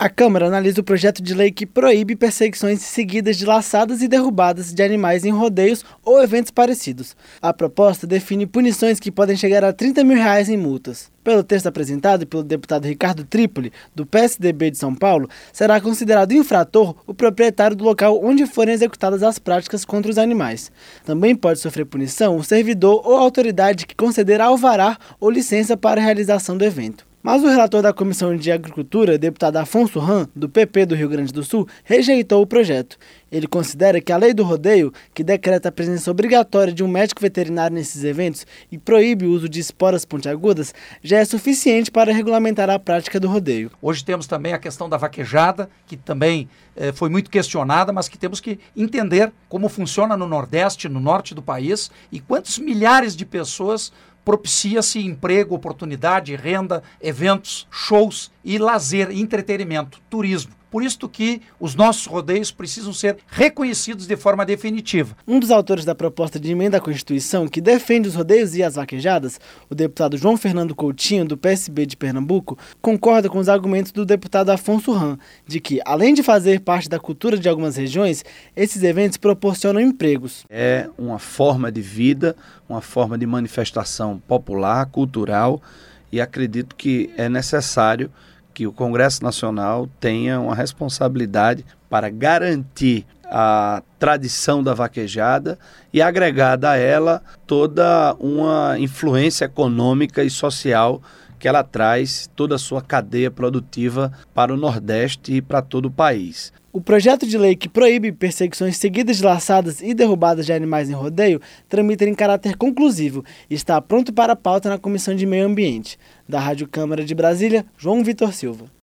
A Câmara analisa o projeto de lei que proíbe perseguições seguidas de laçadas e derrubadas de animais em rodeios ou eventos parecidos. A proposta define punições que podem chegar a R$30 mil em multas. Pelo texto apresentado pelo deputado Ricardo Trípoli, do PSDB de São Paulo, será considerado infrator o proprietário do local onde forem executadas as práticas contra os animais. Também pode sofrer punição o servidor ou autoridade que conceder alvará ou licença para a realização do evento. Mas o relator da Comissão de Agricultura, deputado Afonso Ram, do PP do Rio Grande do Sul, rejeitou o projeto. Ele considera que a lei do rodeio, que decreta a presença obrigatória de um médico veterinário nesses eventos e proíbe o uso de esporas pontiagudas, já é suficiente para regulamentar a prática do rodeio. Hoje temos também a questão da vaquejada, que também foi muito questionada, mas que temos que entender como funciona no Nordeste, no Norte do país, e quantos milhares de pessoas propicia-se emprego, oportunidade, renda, eventos, shows e lazer, entretenimento, turismo. Por isso que os nossos rodeios precisam ser reconhecidos de forma definitiva. Um dos autores da proposta de emenda à Constituição que defende os rodeios e as vaquejadas, o deputado João Fernando Coutinho, do PSB de Pernambuco, concorda com os argumentos do deputado Afonso Ram, de que, além de fazer parte da cultura de algumas regiões, esses eventos proporcionam empregos. É uma forma de vida, uma forma de manifestação popular, cultural, e acredito que é necessário que o Congresso Nacional tenha uma responsabilidade para garantir a tradição da vaquejada e agregada a ela toda uma influência econômica e social que ela traz, toda a sua cadeia produtiva para o Nordeste e para todo o país. O projeto de lei que proíbe perseguições seguidas de laçadas e derrubadas de animais em rodeio tramita em caráter conclusivo e está pronto para a pauta na Comissão de Meio Ambiente. Da Rádio Câmara de Brasília, João Vitor Silva.